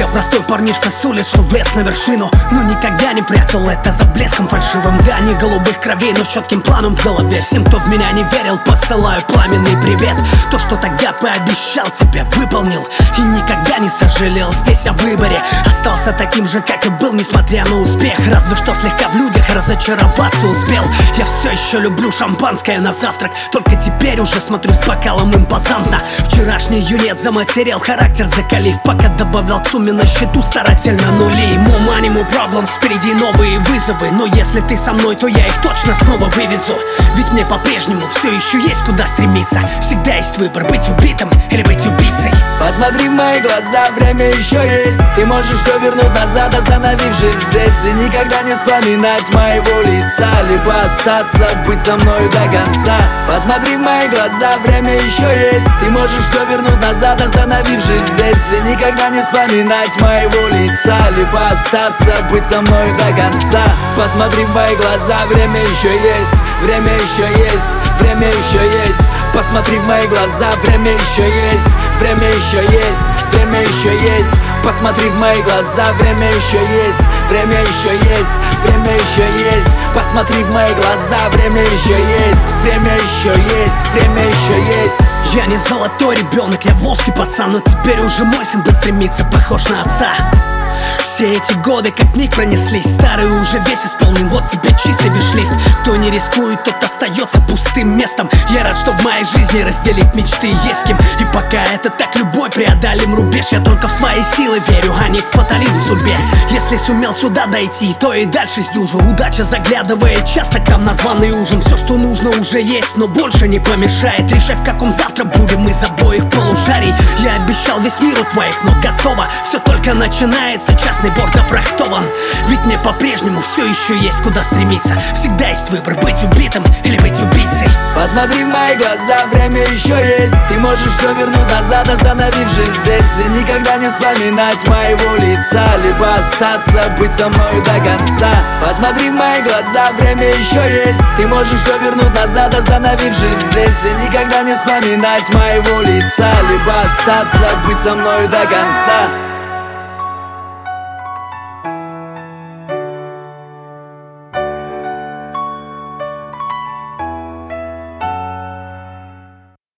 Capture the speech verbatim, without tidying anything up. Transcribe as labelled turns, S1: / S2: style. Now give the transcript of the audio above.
S1: простой парнишка с улиц, что влез на вершину, но никогда не прятал это за блеском фальшивым. Да, не голубых кровей, но с четким планом в голове. Всем, кто в меня не верил, посылаю пламенный привет. То, что тогда пообещал, тебе выполнил и никогда не сожалел. Здесь о выборе остался таким же, как и был, несмотря на успех. Разве что слегка в людях разочароваться успел. Я все еще люблю шампанское на завтрак, только теперь уже смотрю с бокалом импозантно. Вчерашний юнец заматерел, характер закалив, пока добавлял к сумме на счету старательно нули. More money, more problems, впереди новые вызовы, но если ты со мной, то я их точно снова вывезу. Ведь мне по-прежнему все еще есть куда стремиться. Всегда есть выбор, быть убитым или быть убийцей.
S2: Посмотри в мои глаза, время еще есть. Ты можешь все вернуть назад, остановившись здесь, и никогда не вспоминать моего лица, либо остаться, быть со мной до конца. Посмотри в мои глаза, время еще есть. Ты можешь все вернуть назад, остановившись здесь, и никогда не вспоминать моего лица, либо остаться, быть со мной до конца. Посмотри в мои глаза, время еще есть. Время еще есть, время еще есть. Посмотри в мои глаза, время еще есть. Время еще есть, время еще есть. Посмотри в мои глаза, время еще есть. Время еще есть, время еще есть. Посмотри в мои глаза, время еще есть. Время еще есть, время еще есть.
S1: Я не золотой ребенок, я волжский пацан, но теперь уже мой сын будет стремиться, похож на отца. Все эти годы как миг пронеслись, старый уже весь исполнен, вот тебе чистый виш-лист. Кто не рискует, тот остается пустым местом. Я рад, что в моей жизни разделить мечты есть с кем. И пока это так, любой преодолим рубеж. Я только в свои силы верю, а не в фатализм в судьбе. Если сумел сюда дойти, то и дальше сдюжу. Удача заглядывает часто к нам на званый ужин. Все, что нужно, уже есть, но больше не помешает. Решай, в каком завтра будем из обоих полушарий. Я обещал весь мир у твоих, но готово. Все только начинается, частный борт зафрахтован. Ведь мне по-прежнему все еще есть куда стремиться. Всегда есть выбор, быть убитым или быть убийцей.
S2: Посмотри в мои глаза, время еще есть. Ты можешь все вернуть назад, остановившись здесь, и никогда не вспоминать моего лица, либо остаться, быть со мной до конца. Посмотри в мои глаза, время еще есть. Ты можешь все вернуть назад, остановившись здесь, и никогда не вспоминать моего лица, либо остаться, быть со мной до конца.